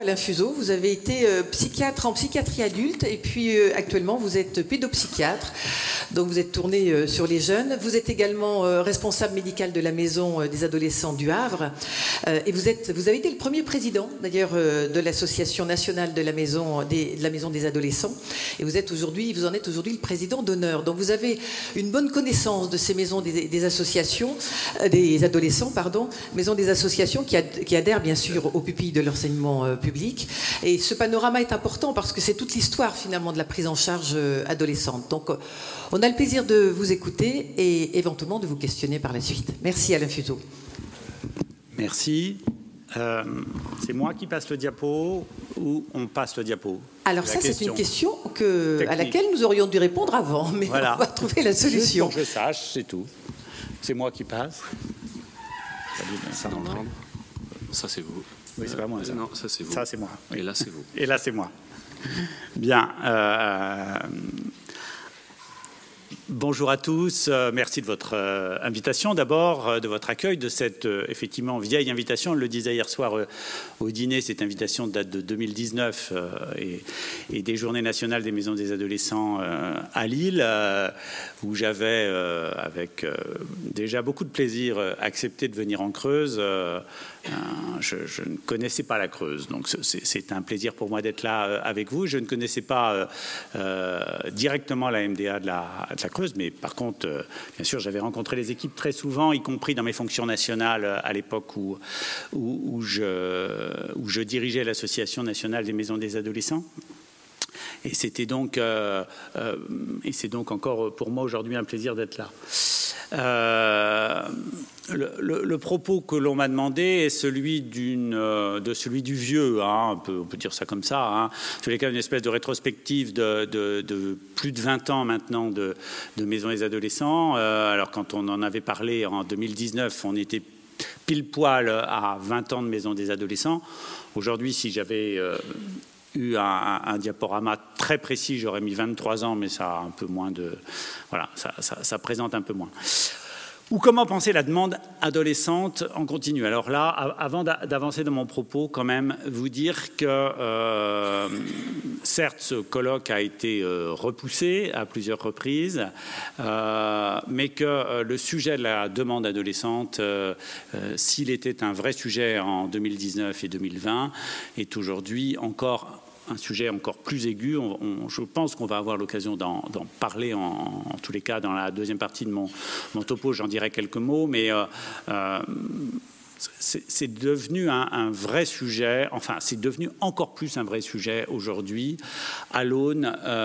Alain Fuseau, vous avez été psychiatre en psychiatrie adulte et puis actuellement vous êtes pédopsychiatre, donc vous êtes tourné sur les jeunes. Vous êtes également responsable médical de la maison des adolescents du Havre et vous avez été le premier président d'ailleurs de l'association nationale de la maison des adolescents et vous en êtes aujourd'hui le président d'honneur. Donc vous avez une bonne connaissance de ces maisons des associations, des adolescents, pardon, maisons des associations qui adhèrent bien sûr aux pupilles de l'enseignement public. Et ce panorama est important parce que c'est toute l'histoire finalement de la prise en charge adolescente. Donc on a le plaisir de vous écouter et éventuellement de vous questionner par la suite. Merci Alain Fuseau. Merci. C'est moi qui passe le diapo ou on passe le diapo? Alors ça c'est une question à laquelle nous aurions dû répondre avant, mais voilà. On va trouver la solution. Juste pour que je sache, c'est tout. C'est moi qui passe. Ça c'est vous. Oui, c'est pas moi. Ça. Non, ça c'est vous. Ça c'est moi. Oui. Et là c'est vous. Et là c'est moi. Bien. Bonjour à tous. Merci de votre invitation. D'abord, de votre accueil, de cette effectivement vieille invitation. On le disait hier soir au dîner. Cette invitation date de 2019 et des Journées nationales des maisons des adolescents à Lille, où j'avais, avec déjà beaucoup de plaisir, accepté de venir en Creuse. Je ne connaissais pas la Creuse, donc c'est un plaisir pour moi d'être là avec vous. Je ne connaissais pas directement la MDA de la Creuse, mais par contre, bien sûr, j'avais rencontré les équipes très souvent, y compris dans mes fonctions nationales à l'époque où je dirigeais l'Association nationale des maisons des adolescents. Et c'est donc encore pour moi aujourd'hui un plaisir d'être là. Le propos que l'on m'a demandé est celui du vieux, hein, on peut dire ça comme ça. Hein. En tous les cas, une espèce de rétrospective de plus de 20 ans maintenant de Maison des adolescents. Alors quand on en avait parlé en 2019, on était pile poil à 20 ans de Maison des adolescents. Aujourd'hui, si j'avais eu un diaporama très précis, j'aurais mis 23 ans, mais ça a un peu moins de... Voilà, ça présente un peu moins. Ou comment penser la demande adolescente en continu? Alors là, avant d'avancer dans mon propos, quand même, vous dire que, certes, ce colloque a été repoussé à plusieurs reprises, mais que le sujet de la demande adolescente, s'il était un vrai sujet en 2019 et 2020, est aujourd'hui encore un sujet encore plus aigu. Je pense qu'on va avoir l'occasion d'en parler en tous les cas dans la deuxième partie de mon topo. J'en dirai quelques mots, mais c'est devenu un vrai sujet, enfin c'est devenu encore plus un vrai sujet aujourd'hui à l'aune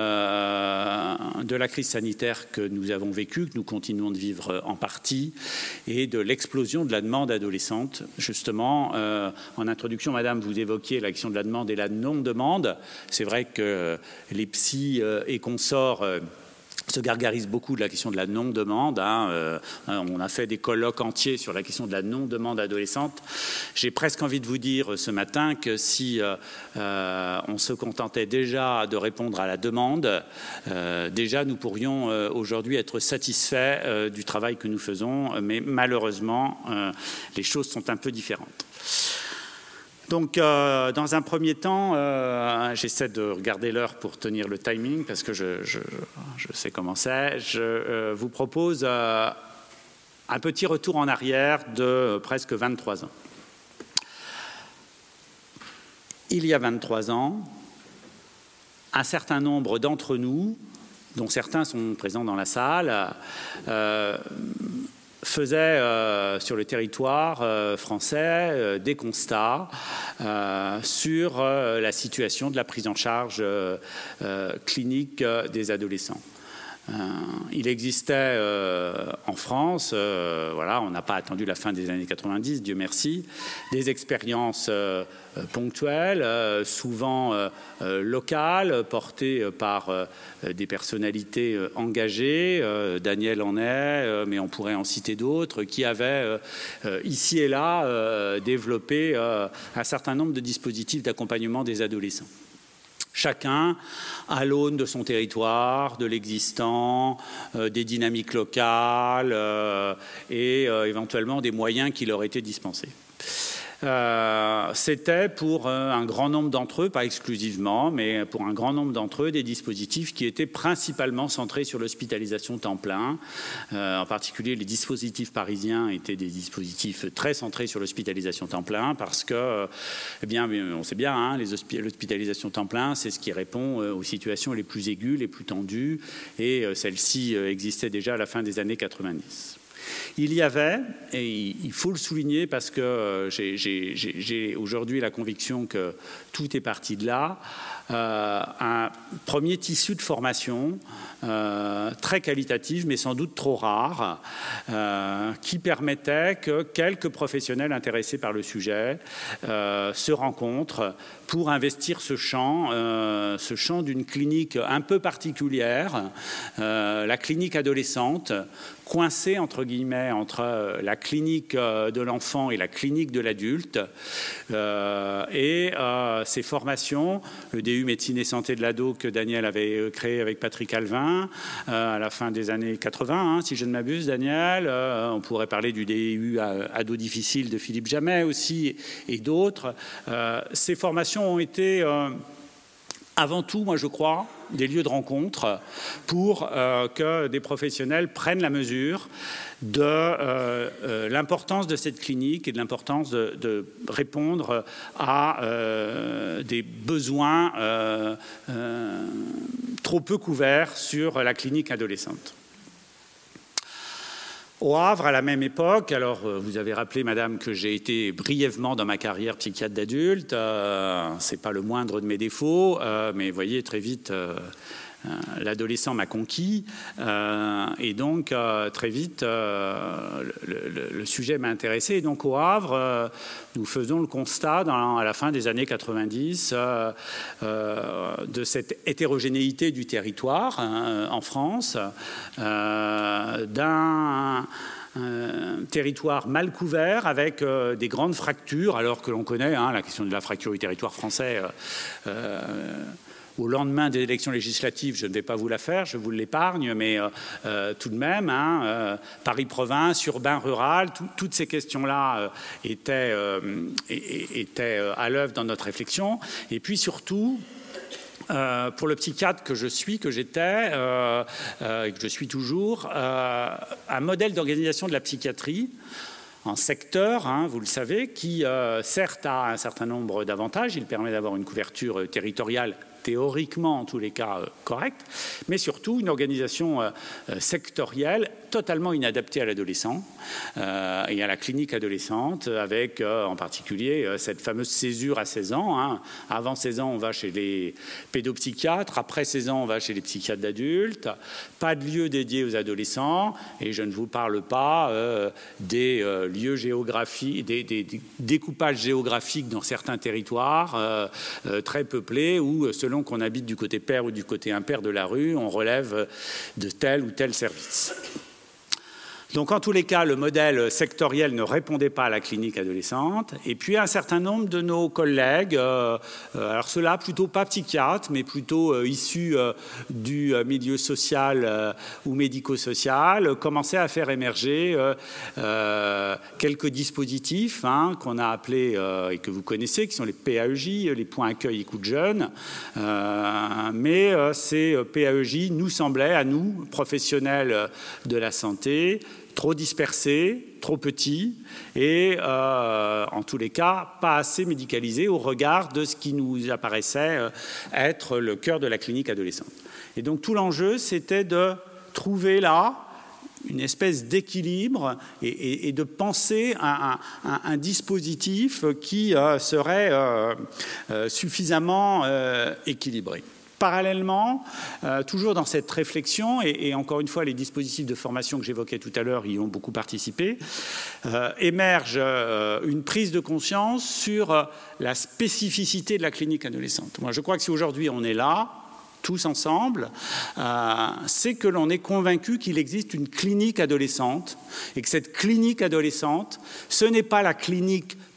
de la crise sanitaire que nous avons vécue, que nous continuons de vivre en partie, et de l'explosion de la demande adolescente. Justement, en introduction, Madame, vous évoquiez la question de la demande et la non-demande. C'est vrai que les psys et consorts se gargarise beaucoup de la question de la non-demande. On a fait des colloques entiers sur la question de la non-demande adolescente. J'ai presque envie de vous dire ce matin que si on se contentait déjà de répondre à la demande, déjà nous pourrions aujourd'hui être satisfaits du travail que nous faisons, mais malheureusement, les choses sont un peu différentes. Donc, dans un premier temps, j'essaie de regarder l'heure pour tenir le timing, parce que je sais comment c'est. Je vous propose un petit retour en arrière de presque 23 ans. Il y a 23 ans, un certain nombre d'entre nous, dont certains sont présents dans la salle, faisait sur le territoire français des constats sur la situation de la prise en charge clinique des adolescents. Il existait en France, voilà, on n'a pas attendu la fin des années 90, Dieu merci, des expériences ponctuelles, souvent locales, portées par des personnalités engagées. Daniel en est, mais on pourrait en citer d'autres, qui avaient ici et là développé un certain nombre de dispositifs d'accompagnement des adolescents. Chacun à l'aune de son territoire, de l'existant, des dynamiques locales et éventuellement des moyens qui leur étaient dispensés. C'était pour un grand nombre d'entre eux, pas exclusivement, mais pour un grand nombre d'entre eux, des dispositifs qui étaient principalement centrés sur l'hospitalisation temps plein. En particulier, les dispositifs parisiens étaient des dispositifs très centrés sur l'hospitalisation temps plein parce que, eh bien, on sait bien, hein, l'hospitalisation temps plein, c'est ce qui répond aux situations les plus aiguës, les plus tendues, et celle-ci existait déjà à la fin des années 90. Il y avait, et il faut le souligner parce que j'ai aujourd'hui la conviction que tout est parti de là, un premier tissu de formation très qualitatif, mais sans doute trop rare, qui permettait que quelques professionnels intéressés par le sujet se rencontrent pour investir ce champ d'une clinique un peu particulière, la clinique adolescente, coincée entre guillemets entre la clinique de l'enfant et la clinique de l'adulte. Et ces formations, le DU Médecine et Santé de l'ado que Daniel avait créé avec Patrick Alvin à la fin des années 80, hein, si je ne m'abuse, Daniel. On pourrait parler du DU Ado Difficile de Philippe Jamet aussi et d'autres. Ces formations ont été avant tout, moi je crois, des lieux de rencontre pour que des professionnels prennent la mesure de l'importance de cette clinique et de l'importance de répondre à des besoins trop peu couverts sur la clinique adolescente. Au Havre, à la même époque, alors vous avez rappelé, madame, que j'ai été brièvement dans ma carrière psychiatre d'adulte, c'est pas le moindre de mes défauts, mais vous voyez, très vite, l'adolescent m'a conquis, et donc très vite, le sujet m'a intéressé. Et donc au Havre, nous faisons le constat, à la fin des années 90, de cette hétérogénéité du territoire en France, d'un territoire mal couvert avec des grandes fractures, alors que l'on connaît la question de la fracture du territoire français. Au lendemain des élections législatives, je ne vais pas vous la faire, je vous l'épargne, mais tout de même, Paris-Province, urbain-rural, toutes ces questions-là étaient à l'œuvre dans notre réflexion. Et puis surtout, pour le psychiatre que je suis, que j'étais, et que je suis toujours, un modèle d'organisation de la psychiatrie en secteur, vous le savez, qui certes a un certain nombre d'avantages. Il permet d'avoir une couverture territoriale théoriquement en tous les cas correcte, mais surtout une organisation sectorielle totalement inadaptée à l'adolescent et à la clinique adolescente, avec en particulier cette fameuse césure à 16 ans. Avant 16 ans, on va chez les pédopsychiatres, après 16 ans, on va chez les psychiatres d'adultes, pas de lieu dédié aux adolescents, et je ne vous parle pas des lieux géographiques, des découpages géographiques dans certains territoires très peuplés, où selon qu'on habite du côté pair ou du côté impair de la rue, on relève de tel ou tel service. Donc, en tous les cas, le modèle sectoriel ne répondait pas à la clinique adolescente. Et puis, un certain nombre de nos collègues, alors ceux-là plutôt pas psychiatres, mais plutôt issus du milieu social ou médico-social, commençaient à faire émerger quelques dispositifs qu'on a appelés et que vous connaissez, qui sont les PAEJ, les points accueil écoute jeune. Mais ces PAEJ nous semblaient, à nous, professionnels de la santé, trop dispersés, trop petits et, en tous les cas, pas assez médicalisés au regard de ce qui nous apparaissait être le cœur de la clinique adolescente. Et donc, tout l'enjeu, c'était de trouver là une espèce d'équilibre et de penser un dispositif qui serait suffisamment équilibré. Parallèlement, toujours dans cette réflexion, et encore une fois, les dispositifs de formation que j'évoquais tout à l'heure y ont beaucoup participé, émerge une prise de conscience sur la spécificité de la clinique adolescente. Moi, je crois que si aujourd'hui on est là, tous ensemble, c'est que l'on est convaincu qu'il existe une clinique adolescente, et que cette clinique adolescente, ce n'est pas la clinique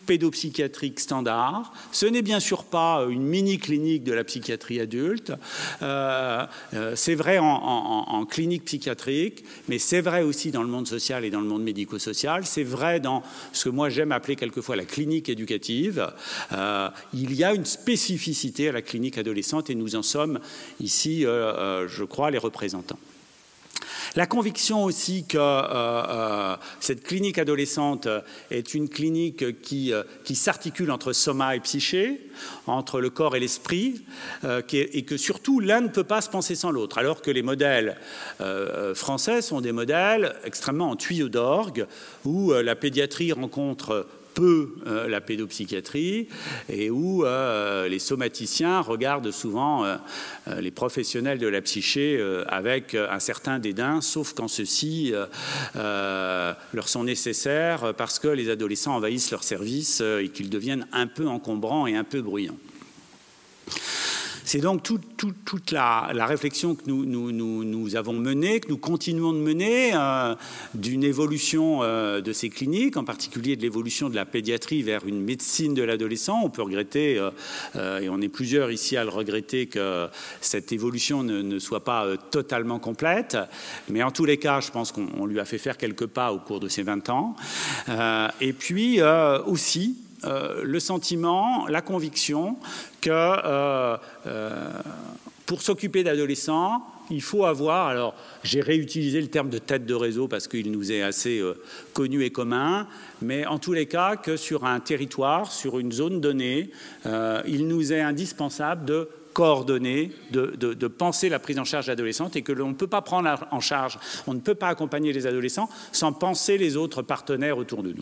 pédopsychiatrique standard. Ce n'est bien sûr pas une mini-clinique de la psychiatrie adulte. C'est vrai en clinique psychiatrique, mais c'est vrai aussi dans le monde social et dans le monde médico-social. C'est vrai dans ce que moi j'aime appeler quelquefois la clinique éducative. Il y a une spécificité à la clinique adolescente et nous en sommes ici, je crois, les représentants. La conviction aussi que cette clinique adolescente est une clinique qui s'articule entre soma et psyché, entre le corps et l'esprit, et que surtout l'un ne peut pas se penser sans l'autre, alors que les modèles français sont des modèles extrêmement en tuyau d'orgue, où la pédiatrie rencontre peu la pédopsychiatrie et où les somaticiens regardent souvent les professionnels de la psyché avec un certain dédain, sauf quand ceux-ci leur sont nécessaires parce que les adolescents envahissent leur service et qu'ils deviennent un peu encombrants et un peu bruyants. C'est donc toute la réflexion que nous avons menée, que nous continuons de mener, d'une évolution de ces cliniques, en particulier de l'évolution de la pédiatrie vers une médecine de l'adolescent. On peut regretter, et on est plusieurs ici à le regretter, que cette évolution ne soit pas totalement complète. Mais en tous les cas, je pense qu'on lui a fait faire quelques pas au cours de ces 20 ans. Et puis aussi, le sentiment, la conviction que pour s'occuper d'adolescents, il faut avoir, alors j'ai réutilisé le terme de tête de réseau parce qu'il nous est assez connu et commun, mais en tous les cas que sur un territoire, sur une zone donnée, il nous est indispensable de coordonner, de penser la prise en charge adolescente et que l'on ne peut pas prendre en charge, on ne peut pas accompagner les adolescents sans penser les autres partenaires autour de nous.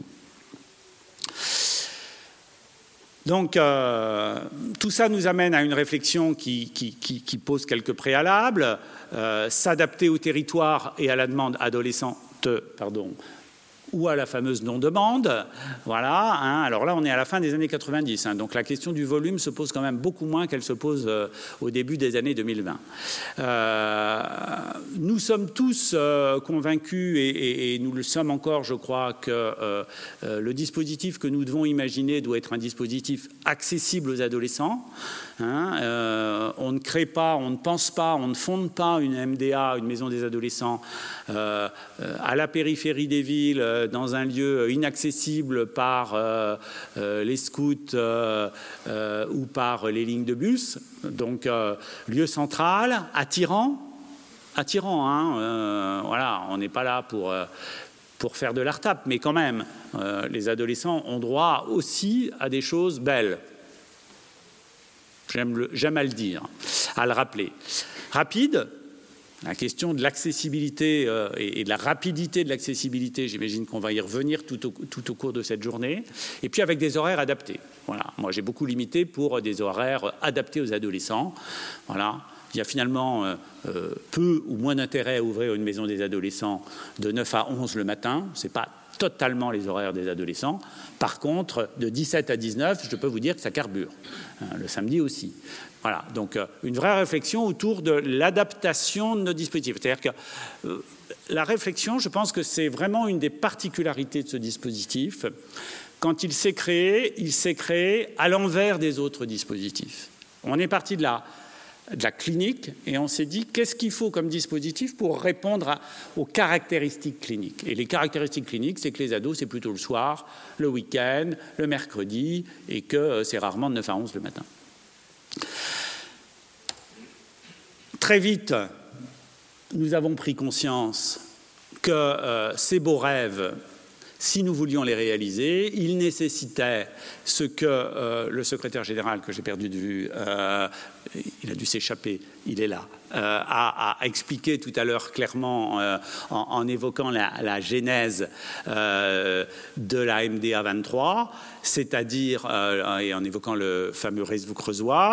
Donc, tout ça nous amène à une réflexion qui pose quelques préalables. S'adapter au territoire et à la demande adolescente, ou à la fameuse non-demande. Voilà. Alors là, on est à la fin des années 90. Donc la question du volume se pose quand même beaucoup moins qu'elle se pose au début des années 2020. Nous sommes tous convaincus, et nous le sommes encore, je crois, que le dispositif que nous devons imaginer doit être un dispositif accessible aux adolescents. On ne crée pas, on ne pense pas, on ne fonde pas une MDA, une maison des adolescents, à la périphérie des villes, dans un lieu inaccessible par les scouts ou par les lignes de bus. Donc, lieu central, attirant. Voilà, on n'est pas là pour faire de l'art-tap, mais quand même, les adolescents ont droit aussi à des choses belles. J'aime à le dire, à le rappeler. Rapide, la question de l'accessibilité et de la rapidité de l'accessibilité, j'imagine qu'on va y revenir tout au cours de cette journée. Et puis avec des horaires adaptés. Voilà. Moi, j'ai beaucoup limité pour des horaires adaptés aux adolescents. Voilà. Il y a finalement peu ou moins d'intérêt à ouvrir une maison des adolescents de 9 à 11 le matin. Ce n'est pas totalement les horaires des adolescents. Par contre, de 17 à 19, je peux vous dire que ça carbure. Le samedi aussi. Voilà, donc une vraie réflexion autour de l'adaptation de nos dispositifs. C'est-à-dire que la réflexion, je pense que c'est vraiment une des particularités de ce dispositif. Quand il s'est créé à l'envers des autres dispositifs. On est parti de la clinique et on s'est dit qu'est-ce qu'il faut comme dispositif pour répondre aux caractéristiques cliniques. Et les caractéristiques cliniques, c'est que les ados, c'est plutôt le soir, le week-end, le mercredi et que c'est rarement de 9 à 11 le matin. Très vite, nous avons pris conscience que ces beaux rêves, si nous voulions les réaliser, ils nécessitaient ce que le secrétaire général, que j'ai perdu de vue, il a dû s'échapper, il est là, a expliqué tout à l'heure clairement en évoquant la genèse de la MDA 23, c'est-à-dire, et en évoquant le fameux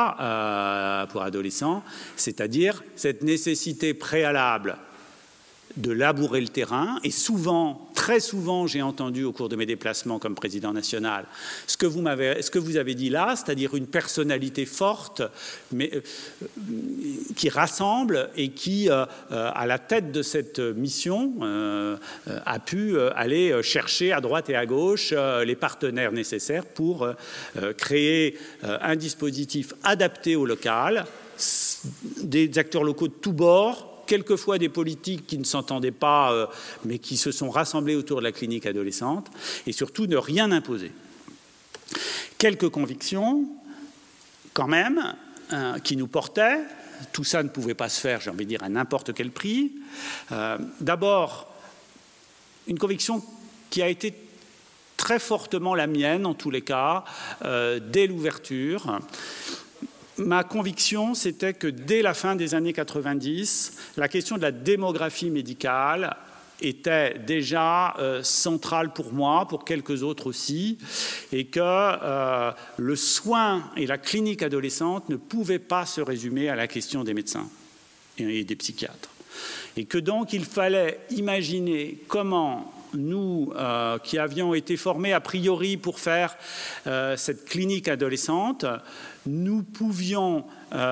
Reiswuch-Creusois pour adolescents, c'est-à-dire cette nécessité préalable de labourer le terrain, et souvent, très souvent, j'ai entendu au cours de mes déplacements comme président national ce que vous avez dit là, c'est-à-dire une personnalité forte, mais qui rassemble et qui, à la tête de cette mission, a pu aller chercher à droite et à gauche les partenaires nécessaires pour créer un dispositif adapté au local, des acteurs locaux de tous bords, quelquefois des politiques qui ne s'entendaient pas, mais qui se sont rassemblés autour de la clinique adolescente, et surtout ne rien imposer. Quelques convictions, quand même, qui nous portaient. Tout ça ne pouvait pas se faire, j'ai envie de dire, à n'importe quel prix. D'abord, une conviction qui a été très fortement la mienne, en tous les cas, dès l'ouverture. Ma conviction, c'était que dès la fin des années 90, la question de la démographie médicale était déjà centrale pour moi, pour quelques autres aussi, et que le soin et la clinique adolescente ne pouvaient pas se résumer à la question des médecins et des psychiatres. Et que donc il fallait imaginer comment nous, qui avions été formés a priori pour faire cette clinique adolescente, nous pouvions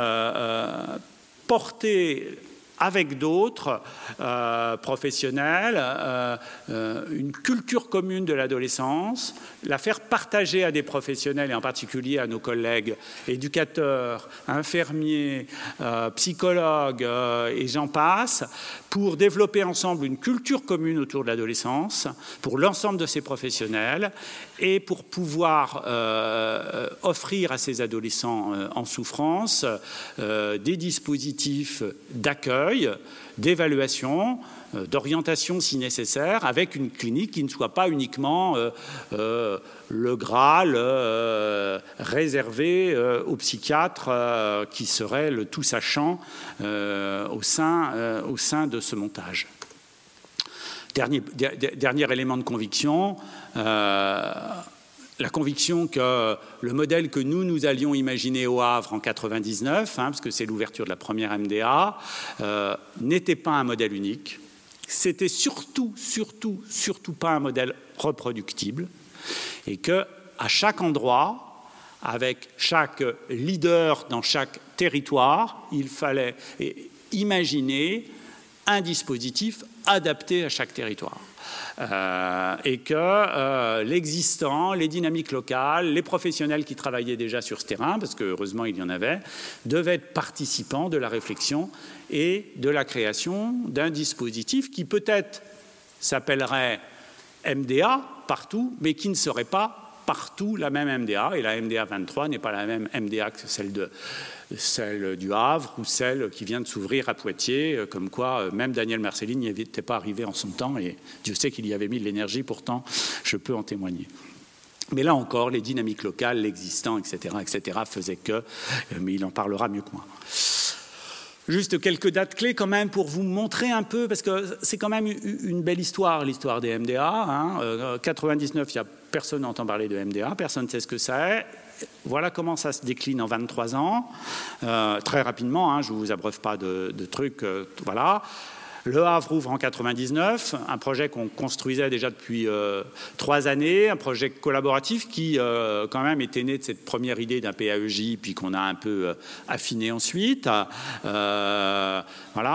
porter avec d'autres professionnels une culture commune de l'adolescence, la faire partager à des professionnels et en particulier à nos collègues éducateurs, infirmiers, psychologues et j'en passe, pour développer ensemble une culture commune autour de l'adolescence, pour l'ensemble de ces professionnels et pour pouvoir offrir à ces adolescents en souffrance des dispositifs d'accueil, d'évaluation, d'orientation si nécessaire, avec une clinique qui ne soit pas uniquement le Graal réservé aux psychiatres qui serait le tout sachant au sein de ce montage. Dernier élément de conviction, la conviction que le modèle que nous allions imaginer au Havre en 1999, parce que c'est l'ouverture de la première MDA, n'était pas un modèle unique. C'était surtout pas un modèle reproductible. Et qu'à chaque endroit, avec chaque leader dans chaque territoire, il fallait imaginer un dispositif adapté à chaque territoire. Et que l'existant, les dynamiques locales, les professionnels qui travaillaient déjà sur ce terrain, parce que heureusement il y en avait, devaient être participants de la réflexion et de la création d'un dispositif qui peut-être s'appellerait MDA partout, mais qui ne serait pas partout la même MDA. Et la MDA 23 n'est pas la même MDA que celle du Havre ou celle qui vient de s'ouvrir à Poitiers, comme quoi même Daniel Marcelline n'y était pas arrivé en son temps, et Dieu sait qu'il y avait mis de l'énergie, pourtant je peux en témoigner. Mais là encore, les dynamiques locales, l'existant, etc., faisaient que, mais il en parlera mieux que moi. Juste quelques dates clés quand même pour vous montrer un peu, parce que c'est quand même une belle histoire, l'histoire des MDA. 99, personne n'entend parler de MDA, personne ne sait ce que c'est. Voilà comment ça se décline en 23 ans, très rapidement, je ne vous abreuve pas de trucs, voilà. Le Havre ouvre en 99, un projet qu'on construisait déjà depuis 3 années, un projet collaboratif qui quand même était né de cette première idée d'un PAEJ, puis qu'on a un peu affiné ensuite. Voilà.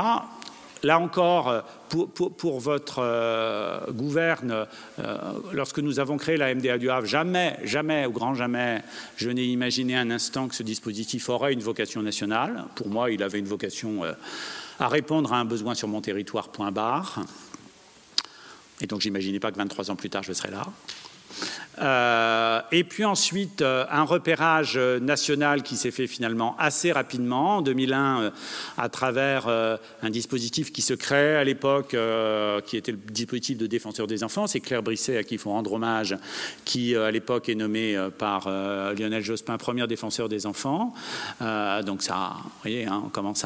Là encore, pour votre gouverne, lorsque nous avons créé la MDA du Havre, jamais, au grand jamais, je n'ai imaginé un instant que ce dispositif aurait une vocation nationale. Pour moi, il avait une vocation à répondre à un besoin sur mon territoire, point barre. Et donc, j'imaginais pas que 23 ans plus tard, je serais là. Et puis ensuite, un repérage national qui s'est fait finalement assez rapidement, en 2001, à travers un dispositif qui se crée à l'époque, qui était le dispositif de défenseur des enfants. C'est Claire Brisset, à qui il faut rendre hommage, qui à l'époque est nommée par Lionel Jospin premier défenseur des enfants. Donc ça, vous voyez, on commence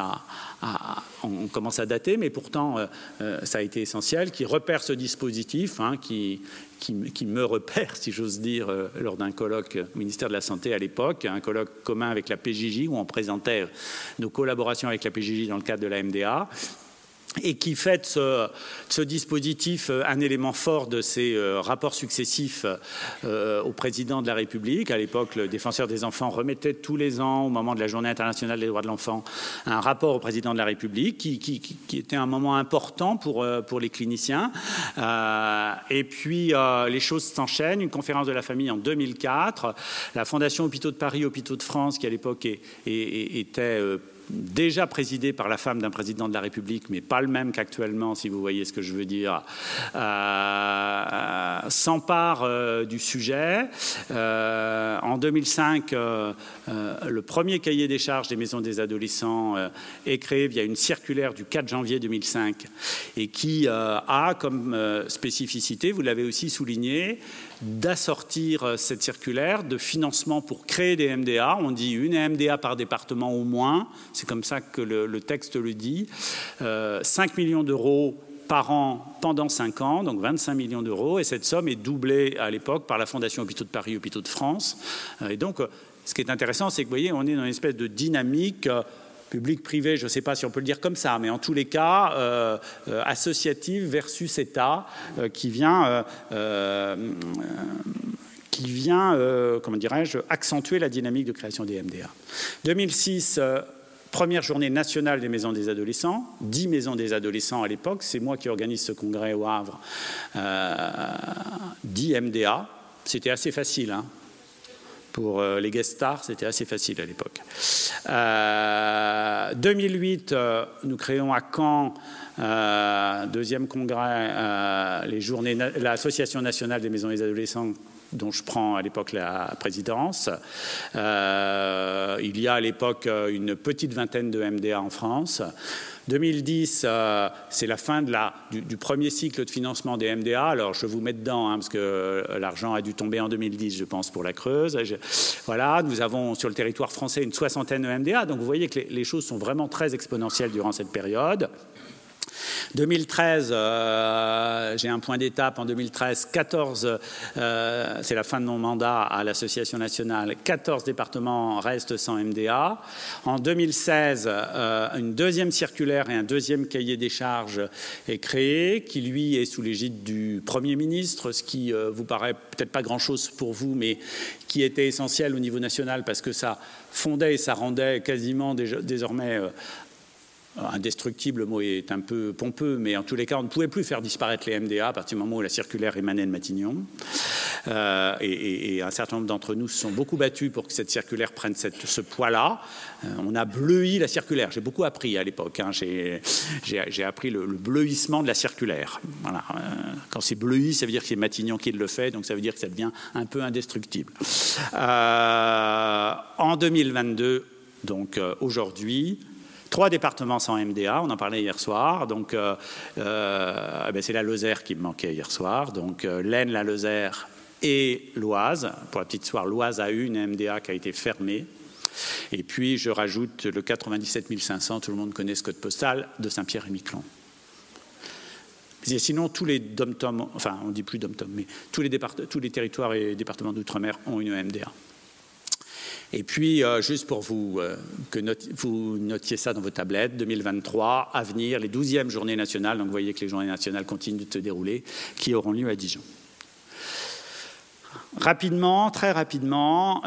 à dater, mais pourtant ça a été essentiel, qui repère ce dispositif, qui me repère, si j'ose dire, lors d'un colloque au ministère de la Santé à l'époque, un colloque commun avec la PJJ, où on présentait nos collaborations avec la PJJ dans le cadre de la MDA. et qui fait de ce dispositif un élément fort de ses rapports successifs au président de la République. À l'époque, le défenseur des enfants remettait tous les ans, au moment de la Journée internationale des droits de l'enfant, un rapport au président de la République qui était un moment important pour les cliniciens. Et puis, les choses s'enchaînent. Une conférence de la famille en 2004. La Fondation Hôpitaux de Paris, Hôpitaux de France, qui à l'époque était déjà présidé par la femme d'un président de la République, mais pas le même qu'actuellement, si vous voyez ce que je veux dire, s'empare du sujet. En 2005, le premier cahier des charges des maisons des adolescents est créé via une circulaire du 4 janvier 2005 et qui a comme spécificité, vous l'avez aussi souligné, d'assortir cette circulaire de financement pour créer des MDA. On dit une MDA par département au moins, c'est comme ça que le texte le dit. 5 millions d'euros par an pendant 5 ans, donc 25 millions d'euros, et cette somme est doublée à l'époque par la Fondation Hôpitaux de Paris, Hôpitaux de France. Et donc, ce qui est intéressant, c'est que vous voyez, on est dans une espèce de dynamique public-privé, je ne sais pas si on peut le dire comme ça, mais en tous les cas, associative versus État, qui vient comment dirais-je, accentuer la dynamique de création des MDA. 2006, première journée nationale des maisons des adolescents, 10 maisons des adolescents à l'époque, c'est moi qui organise ce congrès au Havre, 10 MDA, c'était assez facile, hein. Pour les guest stars, c'était assez facile à l'époque. 2008, nous créons à Caen, deuxième congrès, l'Association nationale des maisons des adolescents, dont je prends à l'époque la présidence. Il y a à l'époque une petite vingtaine de MDA en France. 2010, c'est la fin du premier cycle de financement des MDA. Alors, je vous mets dedans, hein, parce que l'argent a dû tomber en 2010, je pense, pour la Creuse. Voilà, nous avons sur le territoire français une 60aine de MDA. Donc, vous voyez que les choses sont vraiment très exponentielles durant cette période. 2013, j'ai un point d'étape en 2013, 14, c'est la fin de mon mandat à l'Association nationale, 14 départements restent sans MDA. En 2016, une deuxième circulaire et un deuxième cahier des charges est créé, qui lui est sous l'égide du Premier ministre, ce qui vous paraît peut-être pas grand-chose pour vous, mais qui était essentiel au niveau national parce que ça fondait et ça rendait quasiment désormais indestructible, le mot est un peu pompeux, mais en tous les cas, on ne pouvait plus faire disparaître les MDA à partir du moment où la circulaire émanait de Matignon. Et un certain nombre d'entre nous se sont beaucoup battus pour que cette circulaire prenne ce poids-là. On a bleui la circulaire. J'ai beaucoup appris à l'époque. Hein. J'ai appris le bleuissement de la circulaire. Voilà. Quand c'est bleui, ça veut dire que c'est Matignon qui le fait, donc ça veut dire que ça devient un peu indestructible. En 2022, donc aujourd'hui, 3 départements sans MDA, on en parlait hier soir, donc c'est la Lozère qui me manquait hier soir, donc l'Aisne, la Lozère et l'Oise. Pour la petite histoire, l'Oise a eu une MDA qui a été fermée. Et puis je rajoute le 97 500, tout le monde connaît ce code postal, de Saint-Pierre-et-Miquelon. Et sinon, tous les dom-tom, enfin on ne dit plus dom-tom, mais tous les territoires et départements d'outre-mer ont une MDA. Et puis, juste pour vous notiez ça dans vos tablettes, 2023, à venir, les 12e journées nationales, donc vous voyez que les journées nationales continuent de se dérouler, qui auront lieu à Dijon. Rapidement, très rapidement,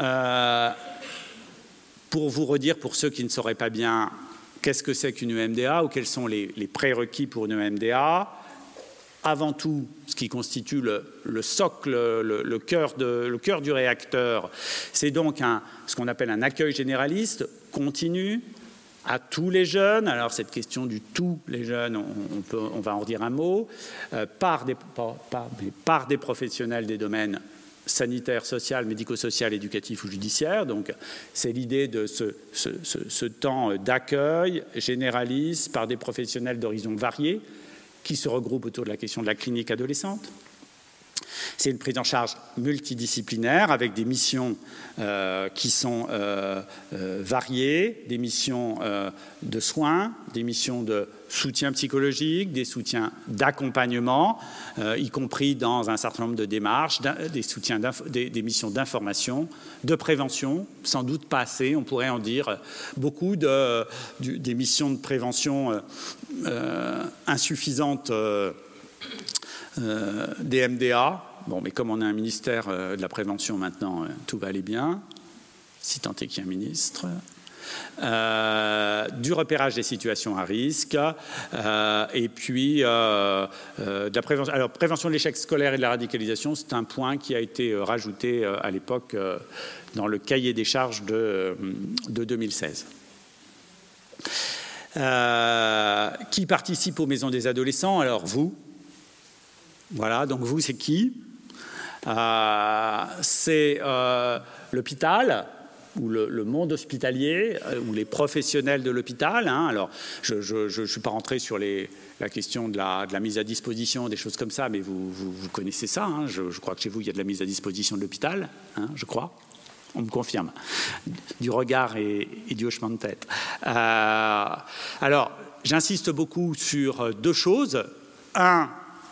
pour vous redire, pour ceux qui ne sauraient pas bien, qu'est-ce que c'est qu'une MDA ou quels sont les prérequis pour une MDA. Avant tout, ce qui constitue le socle, le cœur du réacteur, c'est donc ce qu'on appelle un accueil généraliste continu à tous les jeunes. Alors cette question du tous les jeunes, on va en dire un mot, par des professionnels des domaines sanitaire, social, médico-social, éducatif ou judiciaire. Donc c'est l'idée de ce temps d'accueil généraliste par des professionnels d'horizons variés qui se regroupent autour de la question de la clinique adolescente. C'est une prise en charge multidisciplinaire avec des missions qui sont variées, des missions de soins, des missions de soutien psychologique, des soutiens d'accompagnement, y compris dans un certain nombre de démarches, des missions d'information, de prévention, sans doute pas assez, on pourrait en dire beaucoup, des missions de prévention insuffisantes des MDA. Bon, mais comme on a un ministère de la prévention maintenant, tout va aller bien, si tant est qu'il y ait un ministre. Du repérage des situations à risque, et puis de la prévention. Alors, prévention de l'échec scolaire et de la radicalisation, c'est un point qui a été rajouté à l'époque dans le cahier des charges de 2016. Qui participe aux maisons des adolescents? Alors, vous. Voilà, donc vous, c'est qui? C'est l'hôpital, ou le monde hospitalier, ou les professionnels de l'hôpital. Hein. Alors, je ne suis pas rentré sur la question de la mise à disposition, des choses comme ça, mais vous connaissez ça. Hein. Je crois que chez vous, il y a de la mise à disposition de l'hôpital, hein, je crois. On me confirme. Du regard et du hochement de tête. Alors, j'insiste beaucoup sur deux choses. Un,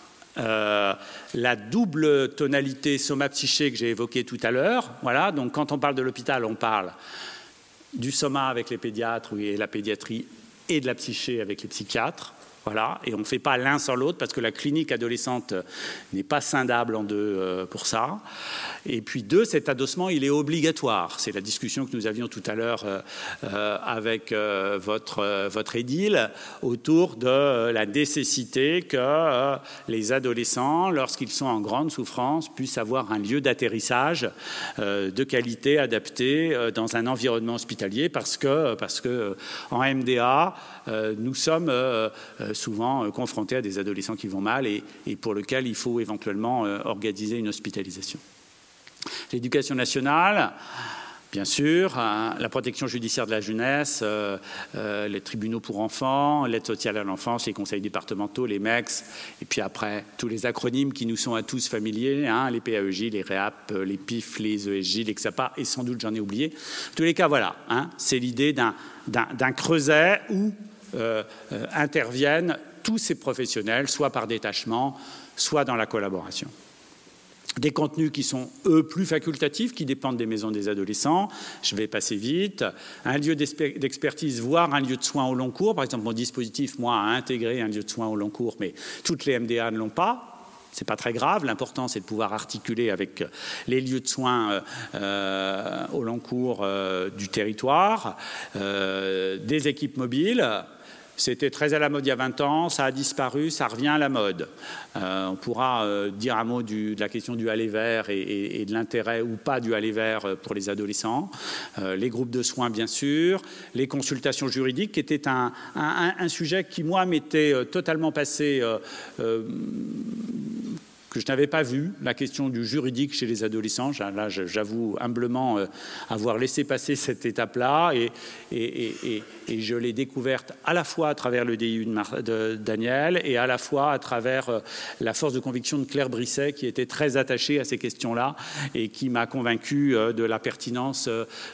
la double tonalité soma-psyché que j'ai évoquée tout à l'heure. Voilà, donc quand on parle de l'hôpital, on parle du soma avec les pédiatres et la pédiatrie et de la psyché avec les psychiatres. Voilà, et on ne fait pas l'un sans l'autre parce que la clinique adolescente n'est pas scindable en deux pour ça. Et puis deux, cet adossement, il est obligatoire. C'est la discussion que nous avions tout à l'heure avec votre édile autour de la nécessité que les adolescents, lorsqu'ils sont en grande souffrance, puissent avoir un lieu d'atterrissage de qualité adapté dans un environnement hospitalier parce que en MDA, nous sommes souvent confrontés à des adolescents qui vont mal et pour lesquels il faut éventuellement organiser une hospitalisation. L'éducation nationale, bien sûr, la protection judiciaire de la jeunesse, les tribunaux pour enfants, l'aide sociale à l'enfance, les conseils départementaux, les MEX, et puis après, tous les acronymes qui nous sont à tous familiers, hein, les PAEJ, les REAP, les PIF, les ESJ, les XAPA, et sans doute j'en ai oublié. En tous les cas, voilà, hein, c'est l'idée d'un creuset où interviennent tous ces professionnels, soit par détachement, soit dans la collaboration. Des contenus qui sont, eux, plus facultatifs, qui dépendent des maisons des adolescents. Je vais passer vite. Un lieu d'expertise, voire un lieu de soins au long cours. Par exemple, mon dispositif, moi, a intégré un lieu de soins au long cours, mais toutes les MDA ne l'ont pas. Ce n'est pas très grave. L'important, c'est de pouvoir articuler avec les lieux de soins au long cours du territoire. Des équipes mobiles. C'était très à la mode il y a 20 ans, ça a disparu, ça revient à la mode. On pourra dire un mot de la question du aller vers et de l'intérêt ou pas du aller vers pour les adolescents. Les groupes de soins, bien sûr. Les consultations juridiques, qui était un sujet qui, moi, m'était totalement passé... que je n'avais pas vu, la question du juridique chez les adolescents. Là, j'avoue humblement avoir laissé passer cette étape-là et je l'ai découverte à la fois à travers le DIU de Daniel et à la fois à travers la force de conviction de Claire Brisset qui était très attachée à ces questions-là et qui m'a convaincu de la pertinence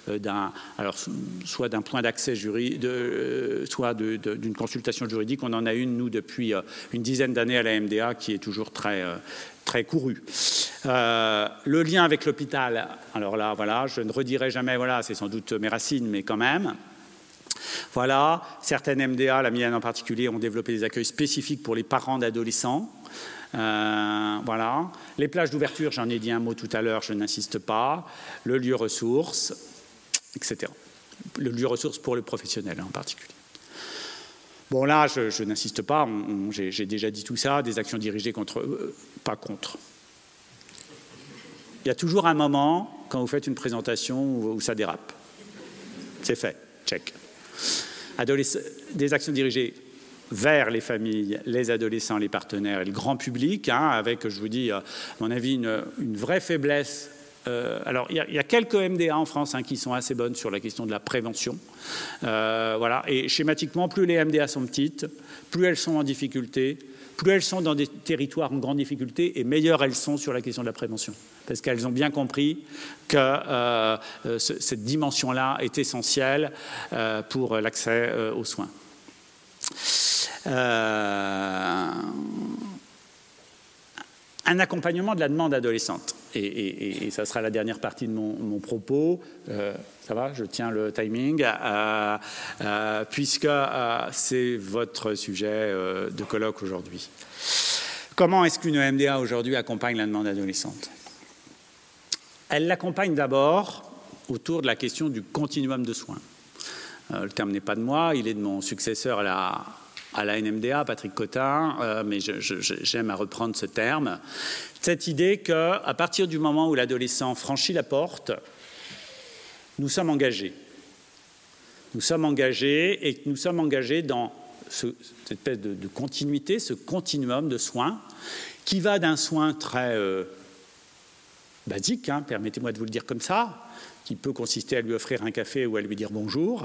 soit d'un point d'accès juridique, soit d'une consultation juridique. On en a une, nous, depuis une dizaine d'années à la MDA qui est toujours très couru. Le lien avec l'hôpital, alors là, voilà, je ne redirai jamais, voilà, c'est sans doute mes racines, mais quand même. Voilà, certaines MDA, la mienne en particulier, ont développé des accueils spécifiques pour les parents d'adolescents. Voilà. Les plages d'ouverture, j'en ai dit un mot tout à l'heure, je n'insiste pas. Le lieu ressources, etc. Le lieu ressources pour le professionnel en particulier. Bon, là, je n'insiste pas, j'ai déjà dit tout ça, des actions dirigées pas contre. Il y a toujours un moment, quand vous faites une présentation, où ça dérape. C'est fait, check. Des actions dirigées vers les familles, les adolescents, les partenaires et le grand public, hein, avec, je vous dis, à mon avis, une vraie faiblesse alors, il y a quelques MDA en France qui sont assez bonnes sur la question de la prévention. Voilà. Et schématiquement, plus les MDA sont petites, plus elles sont en difficulté, plus elles sont dans des territoires en grande difficulté, et meilleures elles sont sur la question de la prévention. Parce qu'elles ont bien compris que cette dimension-là est essentielle pour l'accès aux soins. Un accompagnement de la demande adolescente. Et ça sera la dernière partie de mon propos. Ça va, je tiens le timing, puisque c'est votre sujet de colloque aujourd'hui. Comment est-ce qu'une MDA aujourd'hui accompagne la demande adolescente ? Elle l'accompagne d'abord autour de la question du continuum de soins. Le terme n'est pas de moi, il est de mon successeur à la NMDA, Patrick Cotin, mais j'aime à reprendre ce terme. Cette idée qu'à partir du moment où l'adolescent franchit la porte, nous sommes engagés. Nous sommes engagés et nous sommes engagés dans cette espèce de continuité, ce continuum de soins qui va d'un soin très basique, permettez-moi de vous le dire comme ça, qui peut consister à lui offrir un café ou à lui dire bonjour,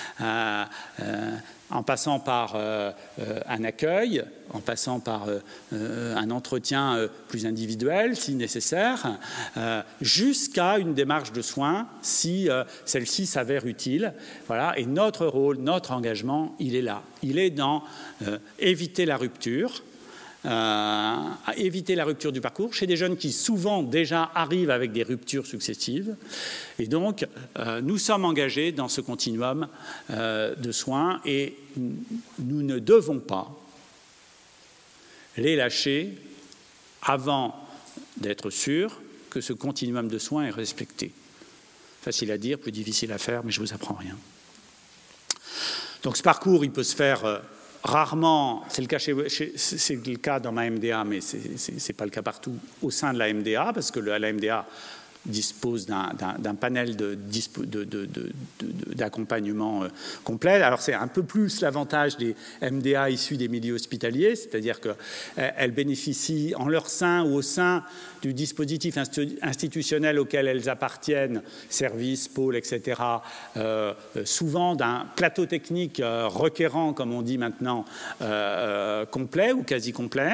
en passant par un accueil, en passant par un entretien plus individuel, si nécessaire, jusqu'à une démarche de soins, si celle-ci s'avère utile. Voilà. Et notre rôle, notre engagement, il est là. Il est dans éviter la rupture, éviter la rupture du parcours chez des jeunes qui souvent déjà arrivent avec des ruptures successives. Et donc, nous sommes engagés dans ce continuum de soins et nous ne devons pas les lâcher avant d'être sûrs que ce continuum de soins est respecté. Facile à dire, plus difficile à faire, mais je ne vous apprends rien. Donc ce parcours, il peut se faire rarement, c'est le cas dans ma MDA, mais ce n'est pas le cas partout, au sein de la MDA, parce que la MDA dispose d'un panel d'accompagnement complet. Alors c'est un peu plus l'avantage des MDA issus des milieux hospitaliers, c'est-à-dire qu'elles bénéficient en leur sein ou au sein du dispositif institutionnel auquel elles appartiennent, services, pôles, etc., souvent d'un plateau technique requérant, comme on dit maintenant, complet ou quasi complet.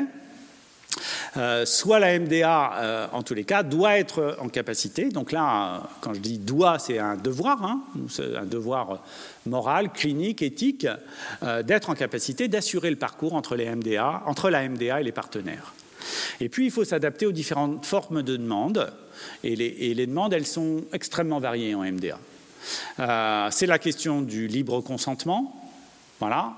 Soit la MDA, en tous les cas, doit être en capacité, donc là, quand je dis doit, c'est un devoir, c'est un devoir moral, clinique, éthique, d'être en capacité d'assurer le parcours entre la MDA et les partenaires. Et puis, il faut s'adapter aux différentes formes de demandes, et les demandes, elles sont extrêmement variées en MDA. C'est la question du libre consentement. Voilà,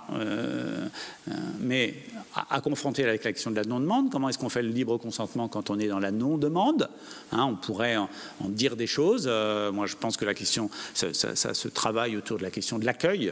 mais à confronter avec la question de la non-demande, comment est-ce qu'on fait le libre consentement quand on est dans la non-demande ? On pourrait en dire des choses. Moi, je pense que la question, ça se travaille autour de la question de l'accueil.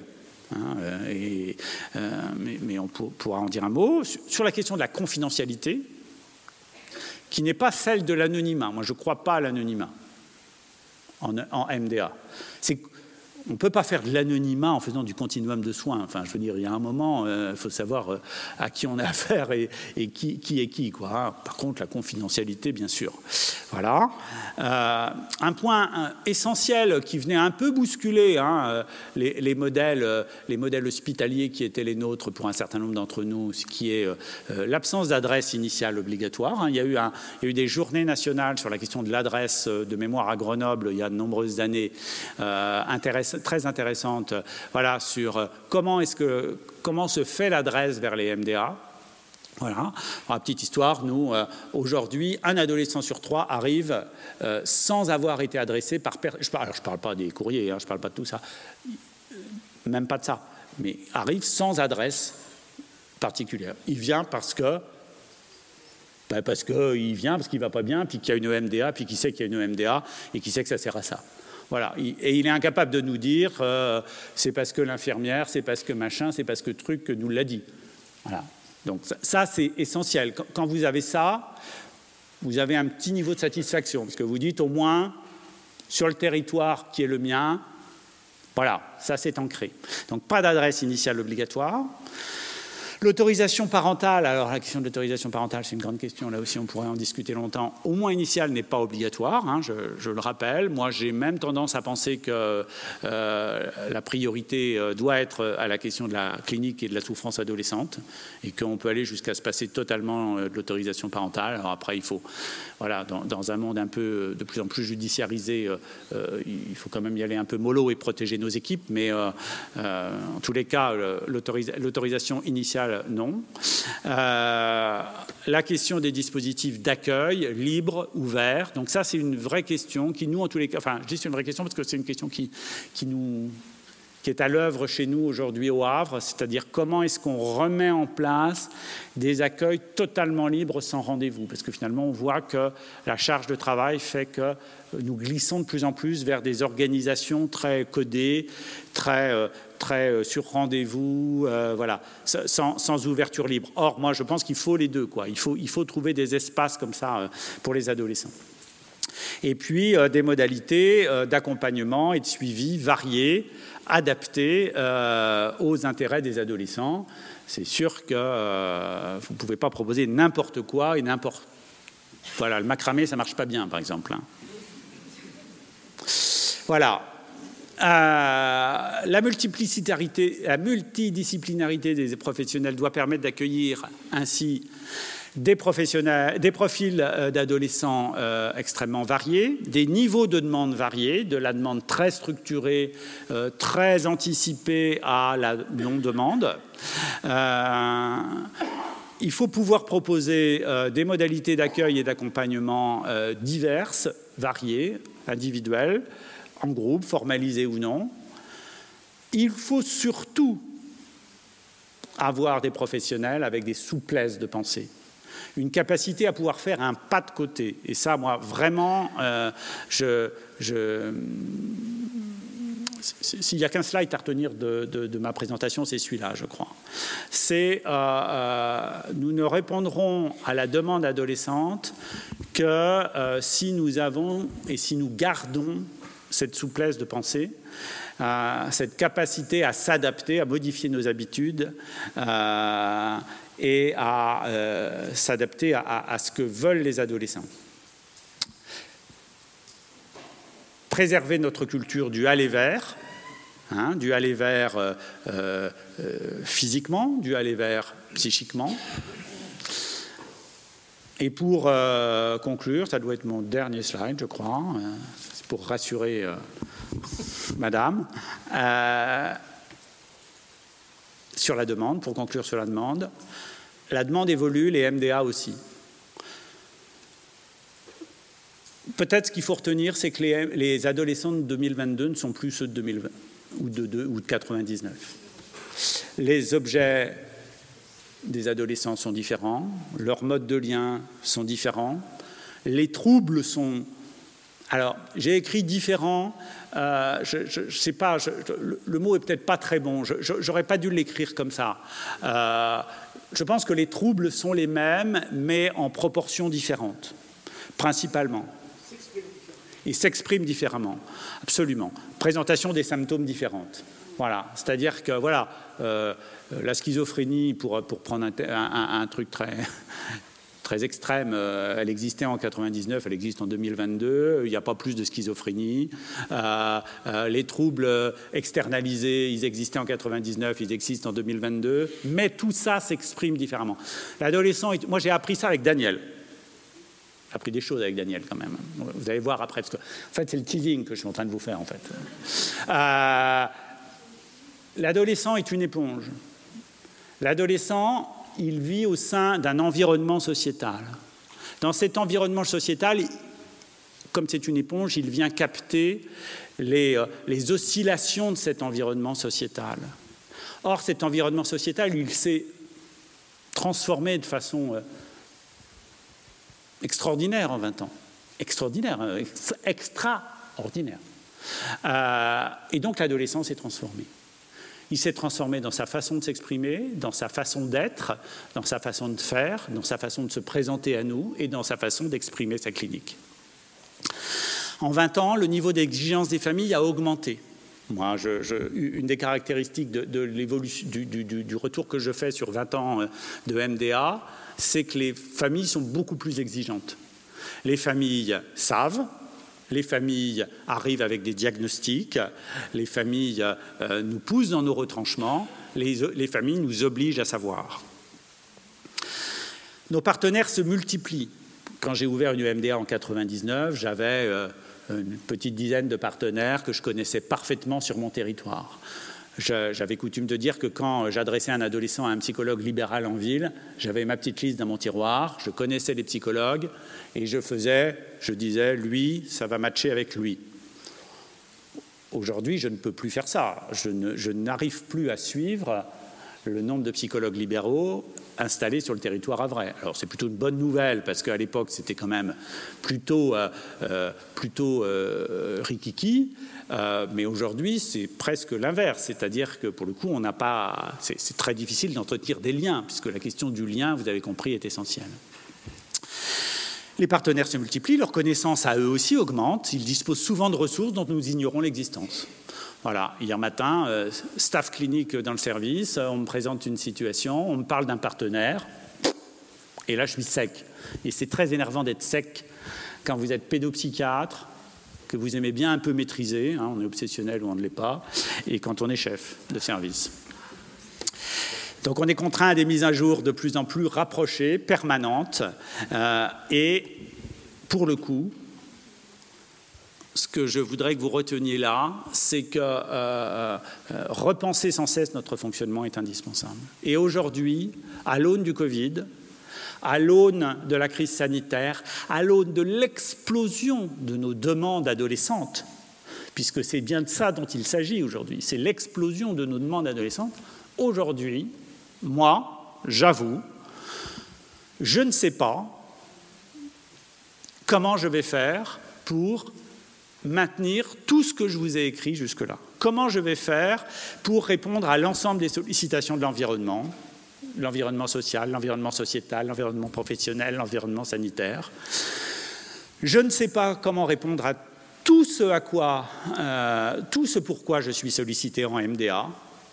Mais on pourra en dire un mot. Sur la question de la confidentialité, qui n'est pas celle de l'anonymat. Moi, je ne crois pas à l'anonymat en MDA. On ne peut pas faire de l'anonymat en faisant du continuum de soins. Enfin, je veux dire, il y a un moment, il faut savoir à qui on a affaire et qui est qui, quoi. Par contre, la confidentialité, bien sûr. Voilà. Un point essentiel qui venait un peu bousculer les modèles hospitaliers qui étaient les nôtres pour un certain nombre d'entre nous, ce qui est l'absence d'adresse initiale obligatoire. Il y a eu des journées nationales sur la question de l'adresse de mémoire à Grenoble il y a de nombreuses années, très intéressante, voilà, sur comment se fait l'adresse vers les MDA. Voilà. Alors, petite histoire, nous, aujourd'hui, un adolescent sur 3 arrive sans avoir été adressé par... je parle pas des courriers, je parle pas de tout ça, même pas de ça, mais arrive sans adresse particulière. Il vient parce qu'il ne va pas bien, puis qu'il y a une MDA, puis qu'il sait qu'il y a une MDA, et qu'il sait que ça sert à ça. Voilà. Et il est incapable de nous dire c'est parce que l'infirmière, c'est parce que machin, c'est parce que truc que nous l'a dit. Voilà. Donc ça, c'est essentiel. Quand vous avez ça, vous avez un petit niveau de satisfaction, parce que vous dites au moins, sur le territoire qui est le mien, voilà, ça c'est ancré. Donc pas d'adresse initiale obligatoire. L'autorisation parentale, alors la question de l'autorisation parentale, c'est une grande question, là aussi on pourrait en discuter longtemps. Au moins initial n'est pas obligatoire, hein, je le rappelle. Moi j'ai même tendance à penser que la priorité doit être à la question de la clinique et de la souffrance adolescente, et qu'on peut aller jusqu'à se passer totalement de l'autorisation parentale. Alors après il faut, voilà, dans un monde un peu de plus en plus judiciarisé, il faut quand même y aller un peu mollo et protéger nos équipes, mais en tous les cas l'autorisation initiale, non. La question des dispositifs d'accueil, libres, ouverts. Donc ça, c'est une vraie question qui, nous, en tous les cas... Enfin, je dis c'est une vraie question parce que c'est une question qui est à l'œuvre chez nous aujourd'hui au Havre, c'est-à-dire comment est-ce qu'on remet en place des accueils totalement libres sans rendez-vous. Parce que finalement, on voit que la charge de travail fait que nous glissons de plus en plus vers des organisations très codées, très sur rendez-vous, voilà, sans ouverture libre. Or, moi, je pense qu'il faut les deux, quoi. Il faut trouver des espaces comme ça pour les adolescents. Et puis, des modalités d'accompagnement et de suivi variées, adaptées aux intérêts des adolescents. C'est sûr que vous ne pouvez pas proposer n'importe quoi et n'importe... Voilà, le macramé, ça ne marche pas bien, par exemple. Hein. Voilà. La multidisciplinarité des professionnels doit permettre d'accueillir ainsi des profils d'adolescents extrêmement variés, des niveaux de demande variés, de la demande très structurée, très anticipée à la non-demande. Il faut pouvoir proposer des modalités d'accueil et d'accompagnement diverses, variées, individuelles, en groupe, formalisé ou non. Il faut surtout avoir des professionnels avec des souplesses de pensée, une capacité à pouvoir faire un pas de côté. Et ça, moi, vraiment, s'il n'y a qu'un slide à retenir de ma présentation, c'est celui-là, je crois. Nous ne répondrons à la demande adolescente que si nous avons et si nous gardons cette souplesse de pensée, cette capacité à s'adapter, à modifier nos habitudes et à s'adapter à ce que veulent les adolescents. Préserver notre culture du aller vers, du aller vers physiquement, du aller vers psychiquement. Et pour conclure, ça doit être mon dernier slide, je crois, pour rassurer madame, sur la demande, pour conclure sur la demande évolue, les MDA aussi. Peut-être ce qu'il faut retenir, c'est que les adolescents de 2022 ne sont plus ceux de 2020 ou de 99. Les objets des adolescents sont différents, leurs modes de lien sont différents, les troubles sont... Alors, j'ai écrit différents, je sais pas, le mot est peut-être pas très bon, j'aurais pas dû l'écrire comme ça. Je pense que les troubles sont les mêmes, mais en proportions différentes, principalement. Ils s'expriment différemment, absolument. Présentation des symptômes différentes. Voilà, c'est-à-dire que voilà, la schizophrénie, pour prendre un truc très extrême, elle existait en 99, elle existe en 2022, il n'y a pas plus de schizophrénie. Les troubles externalisés, ils existaient en 99, ils existent en 2022, mais tout ça s'exprime différemment. L'adolescent, moi j'ai appris ça avec Daniel. J'ai appris des choses avec Daniel quand même. Vous allez voir après, parce que en fait c'est le teasing que je suis en train de vous faire en fait. L'adolescent est une éponge. L'adolescent, il vit au sein d'un environnement sociétal. Dans cet environnement sociétal, comme c'est une éponge, il vient capter les oscillations de cet environnement sociétal. Or, cet environnement sociétal, il s'est transformé de façon extraordinaire en 20 ans. Extraordinaire, extraordinaire. Et donc, l'adolescent s'est transformé. Il s'est transformé dans sa façon de s'exprimer, dans sa façon d'être, dans sa façon de faire, dans sa façon de se présenter à nous et dans sa façon d'exprimer sa clinique. En 20 ans, le niveau d'exigence des familles a augmenté. Moi, une des caractéristiques de l'évolution, du retour que je fais sur 20 ans de MDA, c'est que les familles sont beaucoup plus exigeantes. Les familles savent, les familles arrivent avec des diagnostics, les familles nous poussent dans nos retranchements, les familles nous obligent à savoir. Nos partenaires se multiplient. Quand j'ai ouvert une MDA en 1999, j'avais une petite dizaine de partenaires que je connaissais parfaitement sur mon territoire. J'avais coutume de dire que quand j'adressais un adolescent à un psychologue libéral en ville, j'avais ma petite liste dans mon tiroir, je connaissais les psychologues et je disais, lui, ça va matcher avec lui. Aujourd'hui, je ne peux plus faire ça. Je n'arrive plus à suivre le nombre de psychologues libéraux installés sur le territoire havrais. Alors c'est plutôt une bonne nouvelle parce qu'à l'époque c'était quand même plutôt rikiki, mais aujourd'hui c'est presque l'inverse, c'est-à-dire que pour le coup on n'a pas, c'est très difficile d'entretenir des liens puisque la question du lien, vous avez compris, est essentielle. Les partenaires se multiplient, leur connaissance à eux aussi augmente, ils disposent souvent de ressources dont nous ignorons l'existence. Voilà, hier matin, staff clinique dans le service, on me présente une situation, on me parle d'un partenaire, et là je suis sec. Et c'est très énervant d'être sec quand vous êtes pédopsychiatre, que vous aimez bien un peu maîtriser, hein, on est obsessionnel ou on ne l'est pas, et quand on est chef de service. Donc on est contraint à des mises à jour de plus en plus rapprochées, permanentes, et pour le coup, ce que je voudrais que vous reteniez là, c'est que repenser sans cesse notre fonctionnement est indispensable. Et aujourd'hui, à l'aune du Covid, à l'aune de la crise sanitaire, à l'aune de l'explosion de nos demandes adolescentes, puisque c'est bien de ça dont il s'agit aujourd'hui, c'est l'explosion de nos demandes adolescentes, aujourd'hui, moi, j'avoue, je ne sais pas comment je vais faire pour maintenir tout ce que je vous ai écrit jusque-là. Comment je vais faire pour répondre à l'ensemble des sollicitations de l'environnement social, l'environnement sociétal, l'environnement professionnel, l'environnement sanitaire. Je ne sais pas comment répondre à tout ce pourquoi je suis sollicité en MDA,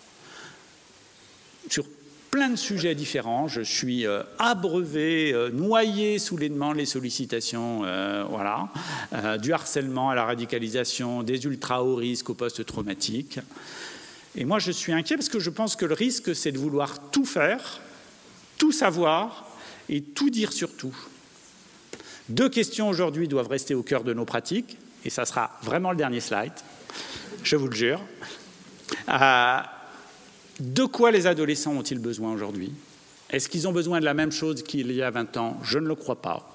sur plein de sujets différents. Je suis abreuvé, noyé sous les demandes, les sollicitations, du harcèlement à la radicalisation, des ultra-hauts risques au post-traumatique. Et moi, je suis inquiet parce que je pense que le risque, c'est de vouloir tout faire, tout savoir et tout dire sur tout. 2 questions aujourd'hui doivent rester au cœur de nos pratiques, et ça sera vraiment le dernier slide, je vous le jure. De quoi les adolescents ont-ils besoin aujourd'hui? Est-ce qu'ils ont besoin de la même chose qu'il y a 20 ans? Je ne le crois pas.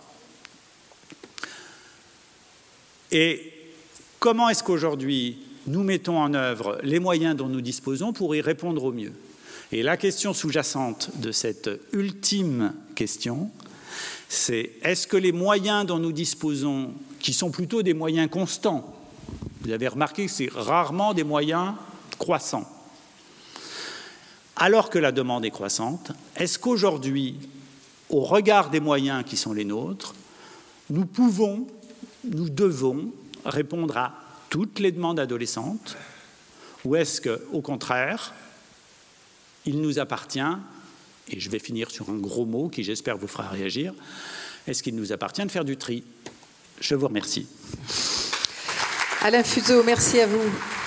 Et comment est-ce qu'aujourd'hui, nous mettons en œuvre les moyens dont nous disposons pour y répondre au mieux? Et la question sous-jacente de cette ultime question, c'est est-ce que les moyens dont nous disposons, qui sont plutôt des moyens constants, vous avez remarqué que c'est rarement des moyens croissants, alors que la demande est croissante, est-ce qu'aujourd'hui, au regard des moyens qui sont les nôtres, nous devons répondre à toutes les demandes adolescentes, ou est-ce qu'au contraire, il nous appartient, et je vais finir sur un gros mot qui j'espère vous fera réagir, est-ce qu'il nous appartient de faire du tri? Je vous remercie. Alain Fuseau, merci à vous.